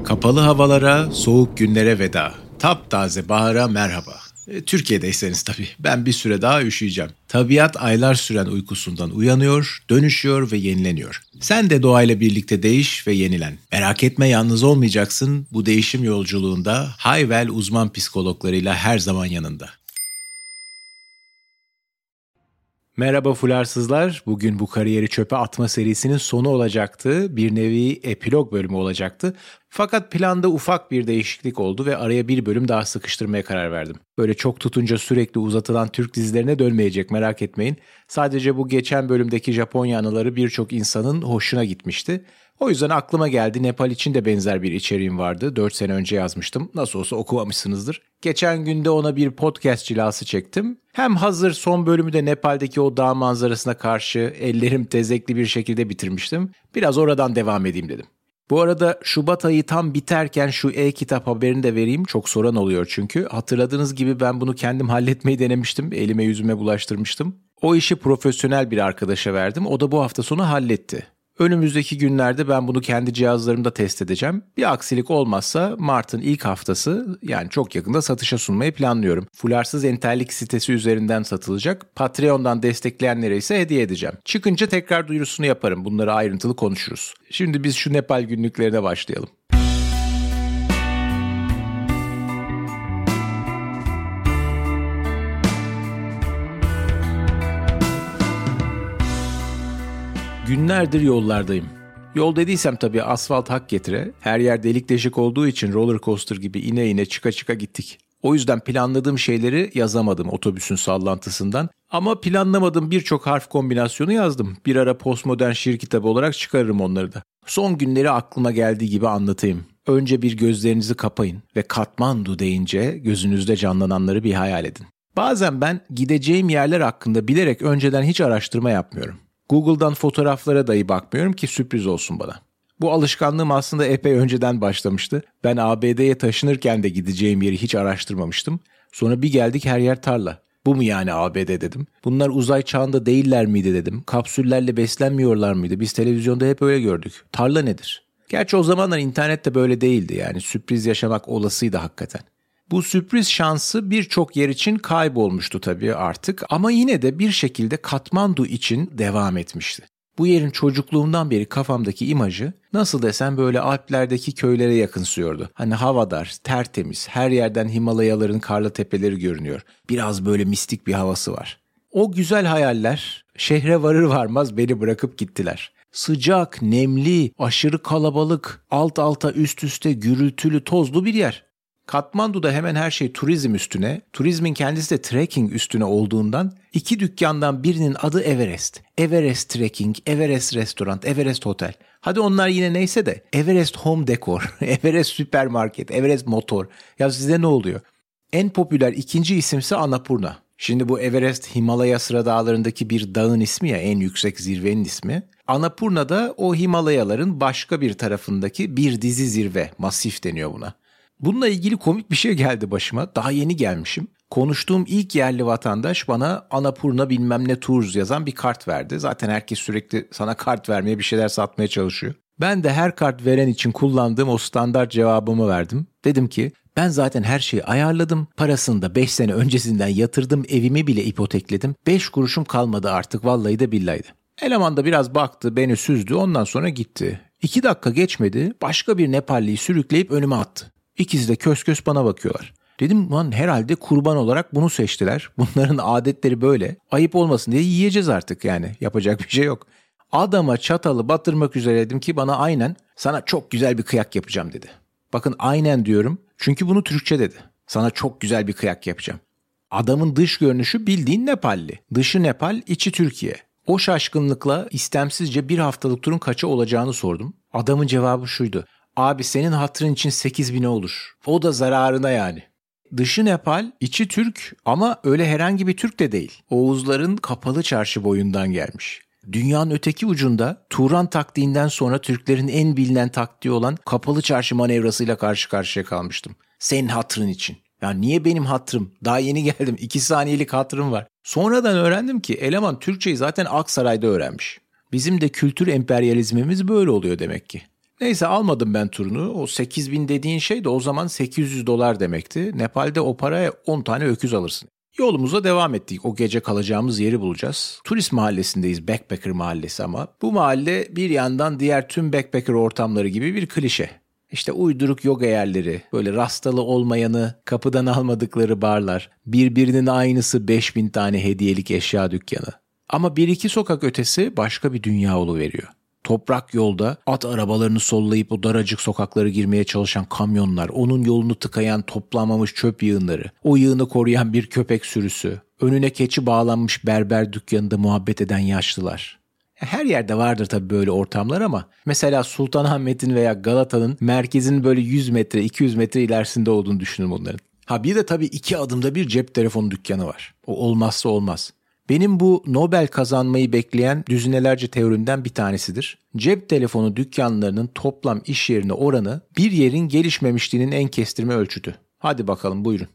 Kapalı havalara, soğuk günlere veda. Taptaze bahara merhaba. Türkiye'deyseniz tabii. Ben bir süre daha üşüyeceğim. Tabiat aylar süren uykusundan uyanıyor, dönüşüyor ve yenileniyor. Sen de doğayla birlikte değiş ve yenilen. Merak etme, yalnız olmayacaksın. Bu değişim yolculuğunda Hayvel uzman psikologlarıyla her zaman yanında. Merhaba fularsızlar. Bugün bu kariyeri çöpe atma serisinin sonu olacaktı. Bir nevi epilog bölümü olacaktı. Fakat planda ufak bir değişiklik oldu ve araya bir bölüm daha sıkıştırmaya karar verdim. Böyle çok tutunca sürekli uzatılan Türk dizilerine dönmeyecek, merak etmeyin. Sadece bu geçen bölümdeki Japonya anıları birçok insanın hoşuna gitmişti. O yüzden aklıma geldi, Nepal için de benzer bir içeriğim vardı. 4 sene önce yazmıştım. Nasıl olsa okumamışsınızdır. Geçen günde ona bir podcast cilası çektim. Hem hazır son bölümü de Nepal'deki o dağ manzarasına karşı ellerim tezekli bir şekilde bitirmiştim. Biraz oradan devam edeyim dedim. Bu arada Şubat ayı tam biterken şu e-kitap haberini de vereyim. Çok soran oluyor çünkü. Hatırladığınız gibi ben bunu kendim halletmeyi denemiştim. Elime yüzüme bulaştırmıştım. O işi profesyonel bir arkadaşa verdim. O da bu hafta sonu halletti. Önümüzdeki günlerde ben bunu kendi cihazlarımda test edeceğim. Bir aksilik olmazsa Mart'ın ilk haftası, yani çok yakında satışa sunmayı planlıyorum. Fularsız Entellik sitesi üzerinden satılacak. Patreon'dan destekleyenlere ise hediye edeceğim. Çıkınca tekrar duyurusunu yaparım. Bunları ayrıntılı konuşuruz. Şimdi biz şu Nepal günlüklerine başlayalım. Günlerdir yollardayım. Yol dediysem tabii asfalt hak getire. Her yer delik deşik olduğu için roller coaster gibi ine ine çıka çıka gittik. O yüzden planladığım şeyleri yazamadım otobüsün sallantısından. Ama planlamadığım birçok harf kombinasyonu yazdım. Bir ara postmodern şiir kitabı olarak çıkarırım onları da. Son günleri aklıma geldiği gibi anlatayım. Önce bir gözlerinizi kapayın ve Katmandu deyince gözünüzde canlananları bir hayal edin. Bazen ben gideceğim yerler hakkında bilerek önceden hiç araştırma yapmıyorum. Google'dan fotoğraflara dahi bakmıyorum ki sürpriz olsun bana. Bu alışkanlığım aslında epey önceden başlamıştı. Ben ABD'ye taşınırken de gideceğim yeri hiç araştırmamıştım. Sonra bir geldik, her yer tarla. Bu mu yani ABD dedim. Bunlar uzay çağında değiller miydi dedim. Kapsüllerle beslenmiyorlar mıydı? Biz televizyonda hep öyle gördük. Tarla nedir? Gerçi o zamanlar internet de böyle değildi, yani sürpriz yaşamak olasıydı hakikaten. Bu sürpriz şansı birçok yer için kaybolmuştu tabii artık, ama yine de bir şekilde Katmandu için devam etmişti. Bu yerin çocukluğumdan beri kafamdaki imajı, nasıl desem, böyle Alplerdeki köylere yakınsıyordu. Hani havadar, tertemiz, her yerden Himalayaların karlı tepeleri görünüyor. Biraz böyle mistik bir havası var. O güzel hayaller şehre varır varmaz beni bırakıp gittiler. Sıcak, nemli, aşırı kalabalık, alt alta üst üste gürültülü, tozlu bir yer. Katmandu'da hemen her şey turizm üstüne, turizmin kendisi de trekking üstüne olduğundan 2 dükkandan birinin adı Everest. Everest Trekking, Everest Restoran, Everest Hotel. Hadi onlar yine neyse de Everest Home Decor, Everest Süpermarket, Everest Motor. Ya size ne oluyor? En popüler ikinci isimse Annapurna. Şimdi bu Everest Himalaya sıra dağlarındaki bir dağın ismi ya, en yüksek zirvenin ismi. Annapurna da o Himalayaların başka bir tarafındaki bir dizi zirve, masif deniyor buna. Bununla ilgili komik bir şey geldi başıma. Daha yeni gelmişim. Konuştuğum ilk yerli vatandaş bana Annapurna bilmem ne Tours yazan bir kart verdi. Zaten herkes sürekli sana kart vermeye, bir şeyler satmaya çalışıyor. Ben de her kart veren için kullandığım o standart cevabımı verdim. Dedim ki ben zaten her şeyi ayarladım. Parasını da 5 sene öncesinden yatırdım. Evimi bile ipotekledim. 5 kuruşum kalmadı artık, vallahi de billahi de. Eleman da biraz baktı, beni süzdü, ondan sonra gitti. 2 dakika geçmedi, başka bir Nepalliyi sürükleyip önüme attı. İkisi de kös kös bana bakıyorlar. Dedim lan, herhalde kurban olarak bunu seçtiler. Bunların adetleri böyle. Ayıp olmasın diye yiyeceğiz artık yani. Yapacak bir şey yok. Adama çatalı batırmak üzereydim ki bana aynen sana çok güzel bir kıyak yapacağım dedi. Bakın aynen diyorum çünkü bunu Türkçe dedi. Sana çok güzel bir kıyak yapacağım. Adamın dış görünüşü bildiğin Nepalli. Dışı Nepal, içi Türkiye. O şaşkınlıkla istemsizce bir haftalık turun kaça olacağını sordum. Adamın cevabı şuydu. Abi senin hatırın için 8.000'e olur. O da zararına yani. Dışı Nepal, içi Türk ama öyle herhangi bir Türk de değil. Oğuzların kapalı çarşı boyundan gelmiş. Dünyanın öteki ucunda Turan taktiğinden sonra Türklerin en bilinen taktiği olan kapalı çarşı manevrasıyla karşı karşıya kalmıştım. Senin hatırın için. Ya niye benim hatırım? Daha yeni geldim. 2 saniyelik hatırım var. Sonradan öğrendim ki eleman Türkçeyi zaten Aksaray'da öğrenmiş. Bizim de kültür emperyalizmimiz böyle oluyor demek ki. Neyse almadım ben turunu. O 8.000 dediğin şey de o zaman $800 demekti. Nepal'de o paraya 10 tane öküz alırsın. Yolumuza devam ettik. O gece kalacağımız yeri bulacağız. Turist mahallesindeyiz, backpacker mahallesi ama. Bu mahalle bir yandan diğer tüm backpacker ortamları gibi bir klişe. İşte uyduruk yoga yerleri, böyle rastalı olmayanı kapıdan almadıkları barlar, birbirinin aynısı 5.000 tane hediyelik eşya dükkanı. Ama bir iki sokak ötesi başka bir dünya oluveriyor. Toprak yolda at arabalarını sollayıp o daracık sokaklara girmeye çalışan kamyonlar, onun yolunu tıkayan toplanmamış çöp yığınları, o yığını koruyan bir köpek sürüsü, önüne keçi bağlanmış berber dükkanında muhabbet eden yaşlılar. Her yerde vardır tabii böyle ortamlar ama mesela Sultanahmet'in veya Galata'nın merkezinin böyle 100 metre, 200 metre ilerisinde olduğunu düşünün bunların. Ha bir de tabii 2 adımda bir cep telefonu dükkanı var. O olmazsa olmaz. Benim bu Nobel kazanmayı bekleyen düzinelerce teorimden bir tanesidir. Cep telefonu dükkanlarının toplam iş yerine oranı bir yerin gelişmemişliğinin en kestirme ölçütü. Hadi bakalım buyurun.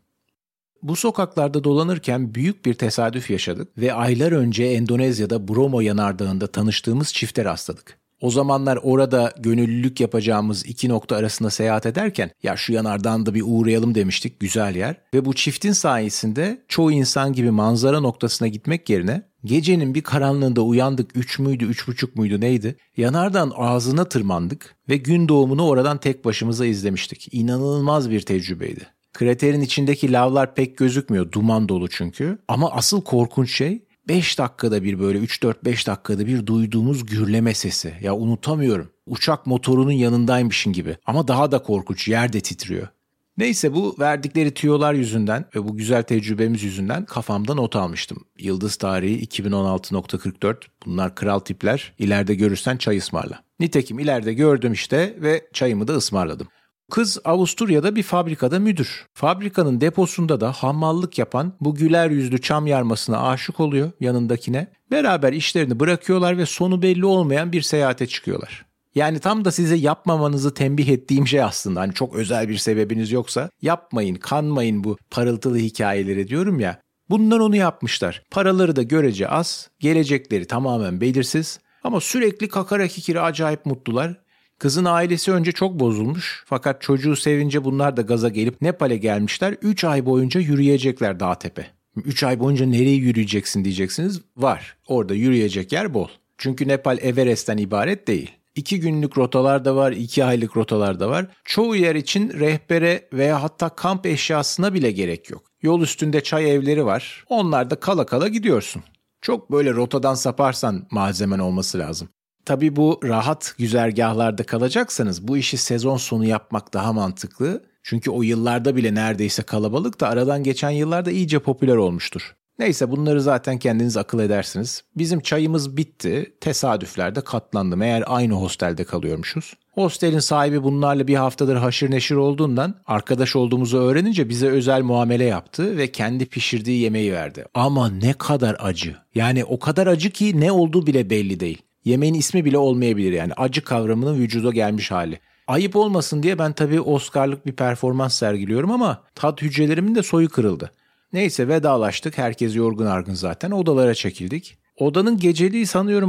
Bu sokaklarda dolanırken büyük bir tesadüf yaşadık ve aylar önce Endonezya'da Bromo yanardağında tanıştığımız çifte rastladık. O zamanlar orada gönüllülük yapacağımız 2 nokta arasında seyahat ederken ya şu yanardağın da bir uğrayalım demiştik, güzel yer. Ve bu çiftin sayesinde çoğu insan gibi manzara noktasına gitmek yerine gecenin bir karanlığında uyandık, 3 müydü 3.30 muydu neydi? Yanardağın ağzına tırmandık ve gün doğumunu oradan tek başımıza izlemiştik. İnanılmaz bir tecrübeydi. Kraterin içindeki lavlar pek gözükmüyor, duman dolu çünkü. Ama asıl korkunç şey 5 dakikada bir böyle 3-4-5 dakikada bir duyduğumuz gürleme sesi. Ya unutamıyorum. Uçak motorunun yanındaymışın gibi. Ama daha da korkunç, yer de titriyor. Neyse bu verdikleri tüyolar yüzünden ve bu güzel tecrübemiz yüzünden kafamda not almıştım. Yıldız tarihi 2016.44. Bunlar kral tipler. İleride görürsen çay ısmarla. Nitekim ileride gördüm işte ve çayımı da ısmarladım. Kız Avusturya'da bir fabrikada müdür. Fabrikanın deposunda da hamallık yapan bu güler yüzlü çam yarmasına aşık oluyor yanındakine. Beraber işlerini bırakıyorlar ve sonu belli olmayan bir seyahate çıkıyorlar. Yani tam da size yapmamanızı tembih ettiğim şey aslında. Hani çok özel bir sebebiniz yoksa yapmayın, kanmayın bu parıltılı hikayeleri diyorum ya. Bunlar onu yapmışlar. Paraları da görece az, gelecekleri tamamen belirsiz ama sürekli kakara kikiri acayip mutlular. Kızın ailesi önce çok bozulmuş fakat çocuğu sevince bunlar da gaza gelip Nepal'e gelmişler. 3 ay boyunca yürüyecekler dağ tepe. 3 ay boyunca nereye yürüyeceksin diyeceksiniz. Var. Orada yürüyecek yer bol. Çünkü Nepal Everest'ten ibaret değil. 2 günlük rotalar da var, 2 aylık rotalar da var. Çoğu yer için rehbere veya hatta kamp eşyasına bile gerek yok. Yol üstünde çay evleri var. Onlarda kala kala gidiyorsun. Çok böyle rotadan saparsan malzemen olması lazım. Tabii bu rahat güzergahlarda kalacaksanız bu işi sezon sonu yapmak daha mantıklı. Çünkü o yıllarda bile neredeyse kalabalık da aradan geçen yıllarda iyice popüler olmuştur. Neyse bunları zaten kendiniz akıl edersiniz. Bizim çayımız bitti. Tesadüflerde katlandı. Meğer aynı hostelde kalıyormuşuz. Hostelin sahibi bunlarla bir haftadır haşır neşir olduğundan arkadaş olduğumuzu öğrenince bize özel muamele yaptı ve kendi pişirdiği yemeği verdi. Ama ne kadar acı. Yani o kadar acı ki ne olduğu bile belli değil. Yemeğin ismi bile olmayabilir yani acı kavramının vücuda gelmiş hali. Ayıp olmasın diye ben tabii Oscar'lık bir performans sergiliyorum ama tat hücrelerimin de soyu kırıldı. Neyse vedalaştık, herkes yorgun argın zaten, odalara çekildik. Odanın geceliği sanıyorum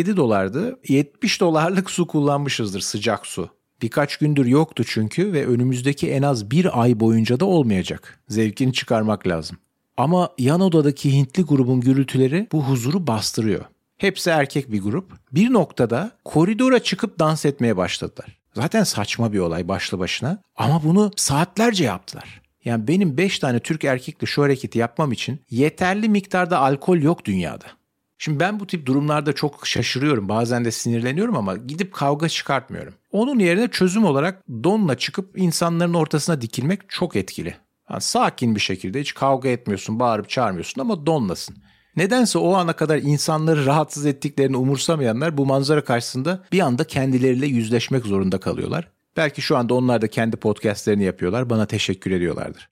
$6-7. $70'lık su kullanmışızdır, sıcak su. Birkaç gündür yoktu çünkü ve önümüzdeki en az 1 ay boyunca da olmayacak. Zevkini çıkarmak lazım. Ama yan odadaki Hintli grubun gürültüleri bu huzuru bastırıyor. Hepsi erkek bir grup. Bir noktada koridora çıkıp dans etmeye başladılar. Zaten saçma bir olay başlı başına ama bunu saatlerce yaptılar. Yani benim 5 tane Türk erkekle şu hareketi yapmam için yeterli miktarda alkol yok dünyada. Şimdi ben bu tip durumlarda çok şaşırıyorum, bazen de sinirleniyorum ama gidip kavga çıkartmıyorum. Onun yerine çözüm olarak donla çıkıp insanların ortasına dikilmek çok etkili. Yani sakin bir şekilde hiç kavga etmiyorsun, bağırıp çağırmıyorsun ama donlasın. Nedense o ana kadar insanları rahatsız ettiklerini umursamayanlar bu manzara karşısında bir anda kendileriyle yüzleşmek zorunda kalıyorlar. Belki şu anda onlar da kendi podcastlerini yapıyorlar, bana teşekkür ediyorlardır.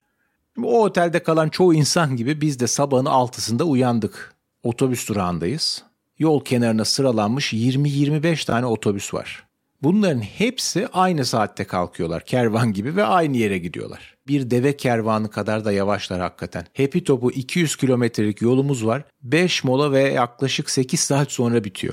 O otelde kalan çoğu insan gibi biz de sabahın 6'sında uyandık. Otobüs durağındayız. Yol kenarına sıralanmış 20-25 tane otobüs var. Bunların hepsi aynı saatte kalkıyorlar kervan gibi ve aynı yere gidiyorlar. Bir deve kervanı kadar da yavaşlar hakikaten. Hepi topu 200 kilometrelik yolumuz var. 5 mola ve yaklaşık 8 saat sonra bitiyor.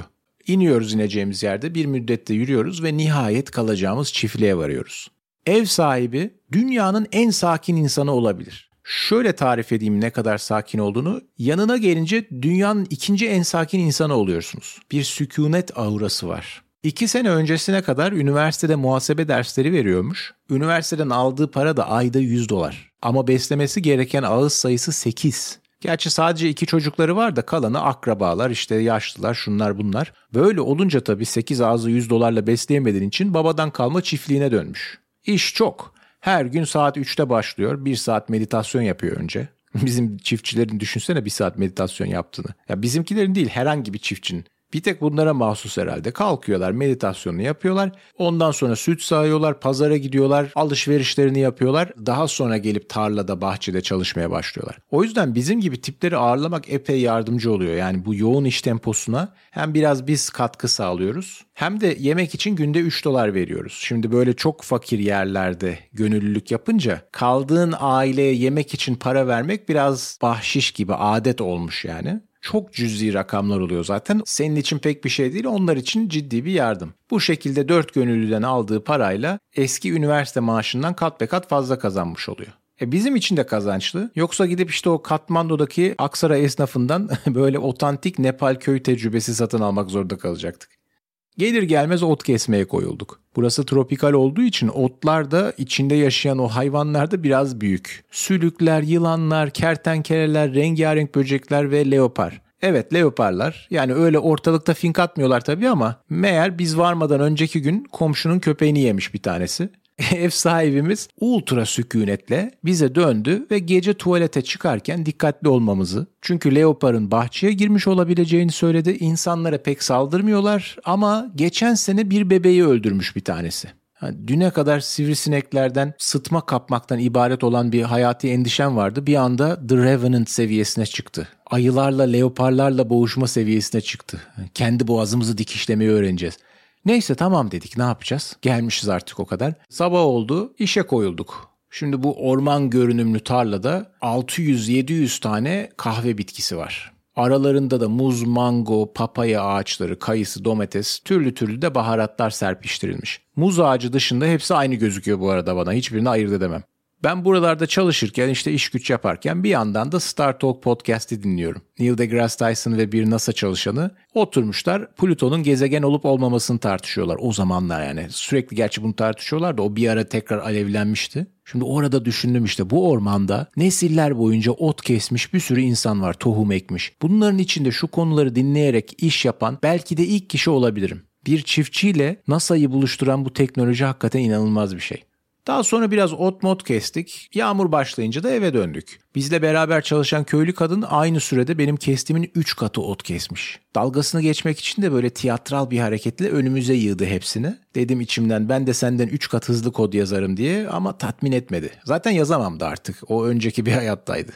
İniyoruz ineceğimiz yerde, bir müddette yürüyoruz ve nihayet kalacağımız çiftliğe varıyoruz. Ev sahibi dünyanın en sakin insanı olabilir. Şöyle tarif edeyim ne kadar sakin olduğunu. Yanına gelince dünyanın ikinci en sakin insanı oluyorsunuz. Bir sükunet aurası var. 2 sene öncesine kadar üniversitede muhasebe dersleri veriyormuş. Üniversiteden aldığı para da ayda $100. Ama beslemesi gereken ağız sayısı 8. Gerçi sadece 2 çocukları var da kalanı akrabalar, işte yaşlılar, şunlar bunlar. Böyle olunca tabii 8 ağzı $100'la besleyemediğin için babadan kalma çiftliğine dönmüş. İş çok. Her gün saat 3'te başlıyor. 1 saat meditasyon yapıyor önce. Bizim çiftçilerin düşünsene 1 saat meditasyon yaptığını. Ya bizimkilerin değil, herhangi bir çiftçinin. Bir tek bunlara mahsus herhalde. Kalkıyorlar, meditasyonunu yapıyorlar. Ondan sonra süt sağıyorlar, pazara gidiyorlar, alışverişlerini yapıyorlar. Daha sonra gelip tarlada, bahçede çalışmaya başlıyorlar. O yüzden bizim gibi tipleri ağırlamak epey yardımcı oluyor. Yani bu yoğun iş temposuna hem biraz biz katkı sağlıyoruz, hem de yemek için günde $3 veriyoruz. Şimdi böyle çok fakir yerlerde gönüllülük yapınca kaldığın aileye yemek için para vermek biraz bahşiş gibi, adet olmuş yani. Çok cüzi rakamlar oluyor zaten. Senin için pek bir şey değil, onlar için ciddi bir yardım. Bu şekilde 4 gönüllüden aldığı parayla eski üniversite maaşından kat be kat fazla kazanmış oluyor. Bizim için de kazançlı. Yoksa gidip işte o Katmandu'daki Aksaray esnafından böyle otantik Nepal köy tecrübesi satın almak zorunda kalacaktık. Gelir gelmez ot kesmeye koyulduk. Burası tropikal olduğu için otlar da içinde yaşayan o hayvanlar da biraz büyük. Sülükler, yılanlar, kertenkeleler, rengarenk böcekler ve leopar. Evet, leoparlar. Yani öyle ortalıkta fink atmıyorlar tabii ama meğer biz varmadan önceki gün komşunun köpeğini yemiş bir tanesi. Ev sahibimiz ultra sükunetle bize döndü ve gece tuvalete çıkarken dikkatli olmamızı, çünkü leoparın bahçeye girmiş olabileceğini söyledi. İnsanlara pek saldırmıyorlar ama geçen sene bir bebeği öldürmüş bir tanesi. Düne kadar sivrisineklerden, sıtma kapmaktan ibaret olan bir hayati endişem vardı. Bir anda The Revenant seviyesine çıktı. Ayılarla, leoparlarla boğuşma seviyesine çıktı. Kendi boğazımızı dikişlemeyi öğreneceğiz. Neyse tamam dedik, ne yapacağız? Gelmişiz artık o kadar. Sabah oldu, işe koyulduk. Şimdi bu orman görünümlü tarlada 600-700 tane kahve bitkisi var. Aralarında da muz, mango, papaya ağaçları, kayısı, domates, türlü türlü de baharatlar serpiştirilmiş. Muz ağacı dışında hepsi aynı gözüküyor bu arada bana. Hiçbirini ayırt edemem. Ben buralarda çalışırken, işte iş güç yaparken bir yandan da Star Talk podcast'i dinliyorum. Neil deGrasse Tyson ve bir NASA çalışanı oturmuşlar, Plüton'un gezegen olup olmamasını tartışıyorlar o zamanlar yani. Sürekli gerçi bunu tartışıyorlar da o bir ara tekrar alevlenmişti. Şimdi orada düşündüm, işte bu ormanda nesiller boyunca ot kesmiş bir sürü insan var, tohum ekmiş. Bunların içinde şu konuları dinleyerek iş yapan belki de ilk kişi olabilirim. Bir çiftçiyle NASA'yı buluşturan bu teknoloji hakikaten inanılmaz bir şey. Daha sonra biraz ot mot kestik. Yağmur başlayınca da eve döndük. Bizle beraber çalışan köylü kadın aynı sürede benim kestiğimin 3 katı ot kesmiş. Dalgasını geçmek için de böyle tiyatral bir hareketle önümüze yığdı hepsini. Dedim içimden, ben de senden 3 kat hızlı kod yazarım diye, ama tatmin etmedi. Zaten yazamam da artık. O önceki bir hayattaydı.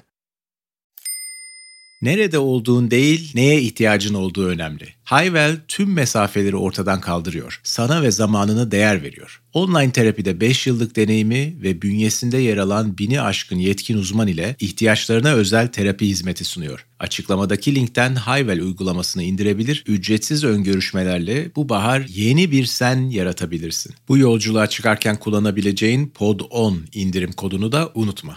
Nerede olduğun değil, neye ihtiyacın olduğu önemli. Hayvel tüm mesafeleri ortadan kaldırıyor. Sana ve zamanına değer veriyor. Online terapide 5 yıllık deneyimi ve bünyesinde yer alan 1000'i aşkın yetkin uzman ile ihtiyaçlarına özel terapi hizmeti sunuyor. Açıklamadaki linkten Hayvel uygulamasını indirebilir, ücretsiz öngörüşmelerle bu bahar yeni bir sen yaratabilirsin. Bu yolculuğa çıkarken kullanabileceğin POD10 indirim kodunu da unutma.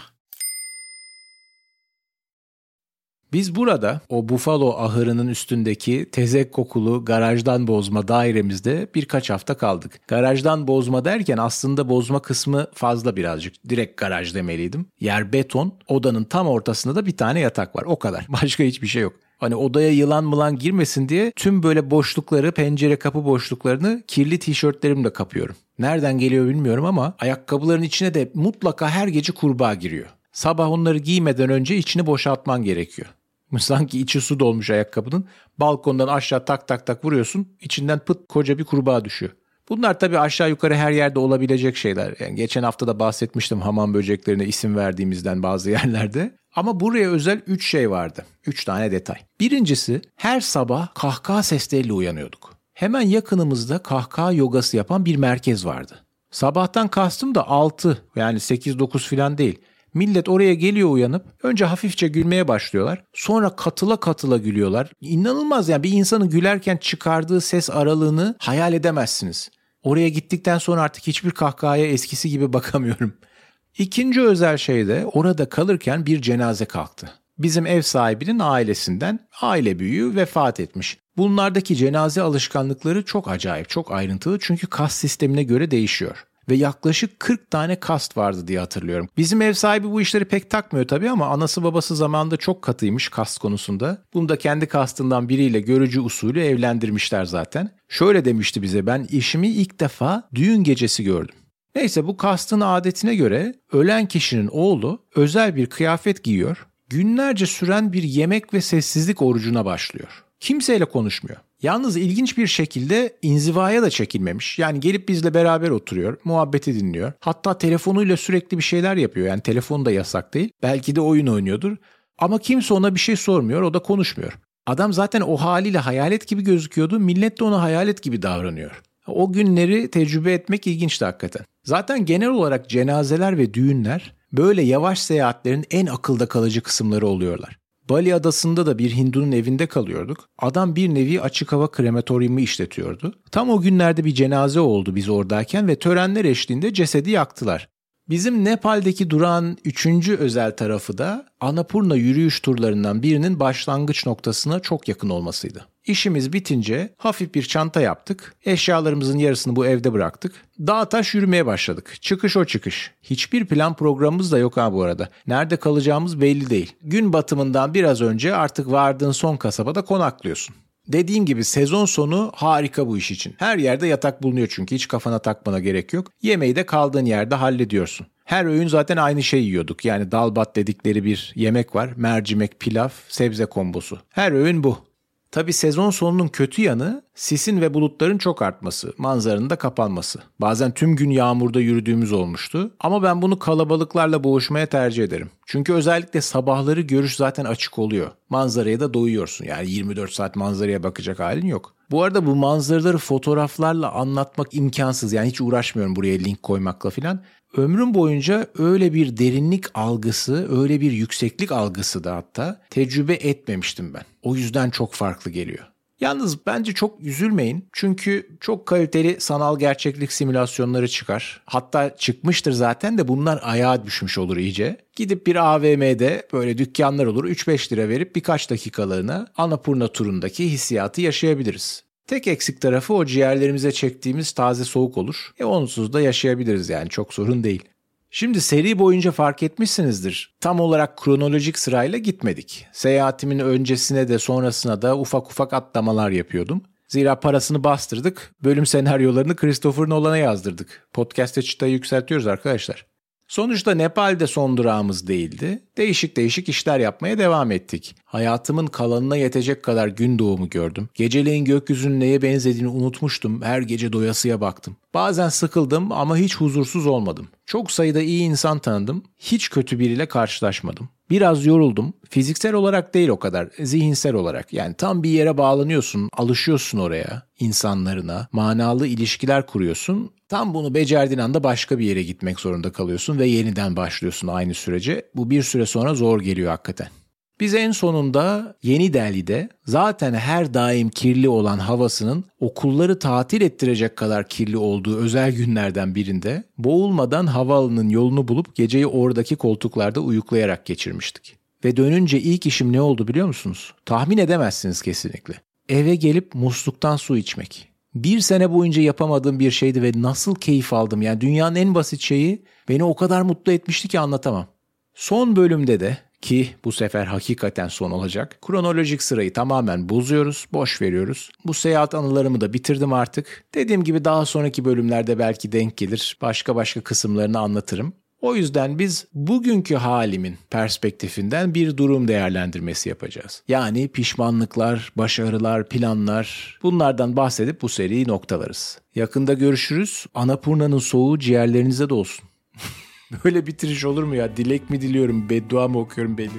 Biz burada o Buffalo ahırının üstündeki tezek kokulu garajdan bozma dairemizde birkaç hafta kaldık. Garajdan bozma derken aslında bozma kısmı fazla birazcık. Direkt garaj demeliydim. Yer beton, odanın tam ortasında da bir tane yatak var. O kadar. Başka hiçbir şey yok. Hani odaya yılan mılan girmesin diye tüm böyle boşlukları, pencere kapı boşluklarını kirli tişörtlerimle kapıyorum. Nereden geliyor bilmiyorum ama ayakkabıların içine de mutlaka her gece kurbağa giriyor. Sabah onları giymeden önce içini boşaltman gerekiyor. Sanki içi su dolmuş ayakkabının. Balkondan aşağı tak tak tak vuruyorsun. İçinden pıt koca bir kurbağa düşüyor. Bunlar tabii aşağı yukarı her yerde olabilecek şeyler. Yani geçen hafta da bahsetmiştim hamam böceklerine isim verdiğimizden bazı yerlerde. Ama buraya özel 3 şey vardı. 3 tane detay. Birincisi, her sabah kahkaha sesleriyle uyanıyorduk. Hemen yakınımızda kahkaha yogası yapan bir merkez vardı. Sabahtan kastım da 6, yani 8-9 falan değil. Millet oraya geliyor uyanıp önce hafifçe gülmeye başlıyorlar. Sonra katıla katıla gülüyorlar. İnanılmaz yani, bir insanın gülerken çıkardığı ses aralığını hayal edemezsiniz. Oraya gittikten sonra artık hiçbir kahkahaya eskisi gibi bakamıyorum. İkinci özel şey de orada kalırken bir cenaze kalktı. Bizim ev sahibinin ailesinden aile büyüğü vefat etmiş. Bunlardaki cenaze alışkanlıkları çok acayip, çok ayrıntılı çünkü kast sistemine göre değişiyor. Ve yaklaşık 40 tane kast vardı diye hatırlıyorum. Bizim ev sahibi bu işleri pek takmıyor tabii ama anası babası zamanında çok katıymış kast konusunda. Bunu da kendi kastından biriyle görücü usulü evlendirmişler zaten. Şöyle demişti bize, ben eşimi ilk defa düğün gecesi gördüm. Neyse, bu kastın adetine göre ölen kişinin oğlu özel bir kıyafet giyiyor. Günlerce süren bir yemek ve sessizlik orucuna başlıyor. Kimseyle konuşmuyor. Yalnız ilginç bir şekilde inzivaya da çekilmemiş. Yani gelip bizle beraber oturuyor, muhabbeti dinliyor. Hatta telefonuyla sürekli bir şeyler yapıyor. Yani telefon da yasak değil. Belki de oyun oynuyordur. Ama kimse ona bir şey sormuyor, o da konuşmuyor. Adam zaten o haliyle hayalet gibi gözüküyordu. Millet de ona hayalet gibi davranıyor. O günleri tecrübe etmek ilginçti hakikaten. Zaten genel olarak cenazeler ve düğünler böyle yavaş seyahatlerin en akılda kalıcı kısımları oluyorlar. Bali adasında da bir Hindu'nun evinde kalıyorduk. Adam bir nevi açık hava krematoryumu işletiyordu. Tam o günlerde bir cenaze oldu biz oradayken ve törenler eşliğinde cesedi yaktılar. Bizim Nepal'deki durağın 3. özel tarafı da Annapurna yürüyüş turlarından birinin başlangıç noktasına çok yakın olmasıydı. İşimiz bitince hafif bir çanta yaptık. Eşyalarımızın yarısını bu evde bıraktık. Dağ taş yürümeye başladık. Çıkış o çıkış. Hiçbir plan programımız da yok bu arada. Nerede kalacağımız belli değil. Gün batımından biraz önce artık vardığın son kasabada konaklıyorsun. Dediğim gibi sezon sonu harika bu iş için. Her yerde yatak bulunuyor çünkü hiç kafana takmana gerek yok. Yemeği de kaldığın yerde hallediyorsun. Her öğün zaten aynı şey yiyorduk. Yani dalbat dedikleri bir yemek var. Mercimek, pilav, sebze kombosu. Her öğün bu. Tabii sezon sonunun kötü yanı sisin ve bulutların çok artması, manzaranın da kapanması. Bazen tüm gün yağmurda yürüdüğümüz olmuştu ama ben bunu kalabalıklarla boğuşmaya tercih ederim. Çünkü özellikle sabahları görüş zaten açık oluyor. Manzaraya da doyuyorsun, yani 24 saat manzaraya bakacak halin yok. Bu arada bu manzaraları fotoğraflarla anlatmak imkansız, yani hiç uğraşmıyorum buraya link koymakla filan. Ömrüm boyunca öyle bir derinlik algısı, öyle bir yükseklik algısı da hatta tecrübe etmemiştim ben. O yüzden çok farklı geliyor. Yalnız bence çok üzülmeyin çünkü çok kaliteli sanal gerçeklik simülasyonları çıkar. Hatta çıkmıştır zaten de bunlar ayağa düşmüş olur iyice. Gidip bir AVM'de böyle dükkanlar olur, 3-5 lira verip birkaç dakikalığına Annapurna turundaki hissiyatı yaşayabiliriz. Tek eksik tarafı o ciğerlerimize çektiğimiz taze soğuk olur. Onsuz da yaşayabiliriz, yani çok sorun değil. Şimdi seri boyunca fark etmişsinizdir. Tam olarak kronolojik sırayla gitmedik. Seyahatimin öncesine de sonrasına da ufak ufak atlamalar yapıyordum. Zira parasını bastırdık, bölüm senaryolarını Christopher Nolan'a yazdırdık. Podcast'te çıtayı yükseltiyoruz arkadaşlar. Sonuçta Nepal'de son durağımız değildi. Değişik değişik işler yapmaya devam ettik. Hayatımın kalanına yetecek kadar gün doğumu gördüm. Geceleyin gökyüzünün neye benzediğini unutmuştum. Her gece doyasıya baktım. Bazen sıkıldım ama hiç huzursuz olmadım. Çok sayıda iyi insan tanıdım. Hiç kötü biriyle karşılaşmadım. Biraz yoruldum. Fiziksel olarak değil o kadar, zihinsel olarak. Yani tam bir yere bağlanıyorsun, alışıyorsun oraya, insanlarına, manalı ilişkiler kuruyorsun. Tam bunu becerdiğin anda başka bir yere gitmek zorunda kalıyorsun ve yeniden başlıyorsun aynı sürece. Bu bir süre sonra zor geliyor hakikaten. Biz en sonunda Yeni Delhi'de zaten her daim kirli olan havasının okulları tatil ettirecek kadar kirli olduğu özel günlerden birinde boğulmadan havaalanının yolunu bulup geceyi oradaki koltuklarda uyuklayarak geçirmiştik. Ve dönünce ilk işim ne oldu biliyor musunuz? Tahmin edemezsiniz kesinlikle. Eve gelip musluktan su içmek. 1 sene boyunca yapamadığım bir şeydi ve nasıl keyif aldım. Yani dünyanın en basit şeyi beni o kadar mutlu etmişti ki anlatamam. Son bölümde de, ki bu sefer hakikaten son olacak, kronolojik sırayı tamamen bozuyoruz, boş veriyoruz. Bu seyahat anılarımı da bitirdim artık. Dediğim gibi daha sonraki bölümlerde belki denk gelir, başka kısımlarını anlatırım. O yüzden biz bugünkü halimin perspektifinden bir durum değerlendirmesi yapacağız. Yani pişmanlıklar, başarılar, planlar, bunlardan bahsedip bu seriyi noktalarız. Yakında görüşürüz. Annapurna'nın soğuğu ciğerlerinize de olsun. Böyle bitiriş olur mu ya? Dilek mi diliyorum, beddua mı okuyorum belli değil.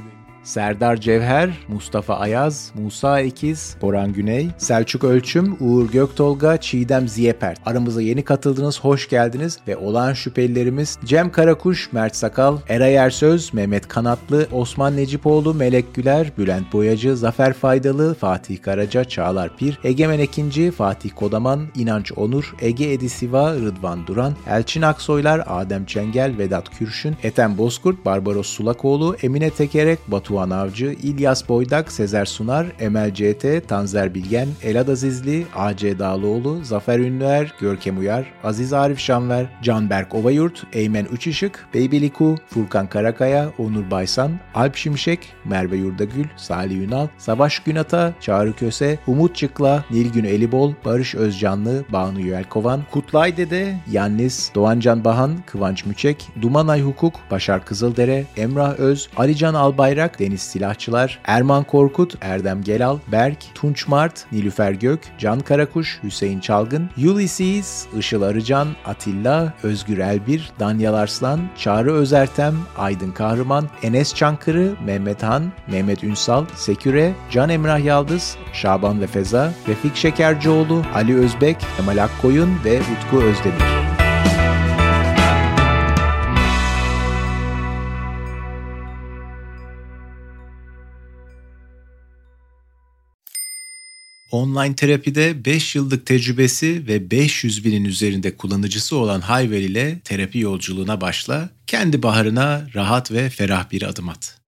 Serdar Cevher, Mustafa Ayaz, Musa Ekiz, Boran Güney, Selçuk Ölçüm, Uğur Göktolga, Çiğdem Ziyepert. Aramıza yeni katıldınız, hoş geldiniz ve olağan şüphelilerimiz Cem Karakuş, Mert Sakal, Eray Ersöz, Mehmet Kanatlı, Osman Necipoğlu, Melek Güler, Bülent Boyacı, Zafer Faydalı, Fatih Karaca, Çağlar Pir, Egemen Ekinci, Fatih Kodaman, İnanç Onur, Ege Edisiva, Rıdvan Duran, Elçin Aksoylar, Adem Çengel, Vedat Kürşün, Ethem Bozkurt, Barbaros Sulakoğlu, Emine Tekerek, Batuhan Avcı, İlyas Boydak, Sezer Sunar, Emel CT, Tanzer Bilgen, Elad Azizli, AC Dağlıoğlu, Zafer Ünlüer, Görkem Uyar, Aziz Arif Şanver, Canberk Ovayurt, Eymen Üçışık, Baby Liku, Furkan Karakaya, Onur Baysan, Alp Şimşek, Merve Yurdagül, Salih Ünal, Savaş Günata, Çağrı Köse, Umut Çıkla, Nilgün Elibol, Barış Özcanlı, Banu Yelkovan, Kutlay Dede, Yannis, Doğancan Bahan, Kıvanç Müçek, Dumanay Hukuk, Başar Kızıldere, Emrah Öz, Alican Albayrak, Deniz Silahçılar, Erman Korkut, Erdem Gelal, Berk, Tunç Mart, Nilüfer Gök, Can Karakuş, Hüseyin Çalgın, Ulysses, Işıl Arıcan, Atilla, Özgür Elbir, Danyal Arslan, Çağrı Özertem, Aydın Kahraman, Enes Çankırı, Mehmet Han, Mehmet Ünsal, Seküre, Can Emrah Yaldız, Şaban ve Feza, Refik Şekercioğlu, Ali Özbek, Kemal Akkoyun ve Utku Özdemir. Online terapide 5 yıllık tecrübesi ve 500 binin üzerinde kullanıcısı olan Hayvel ile terapi yolculuğuna başla, kendi baharına rahat ve ferah bir adım at.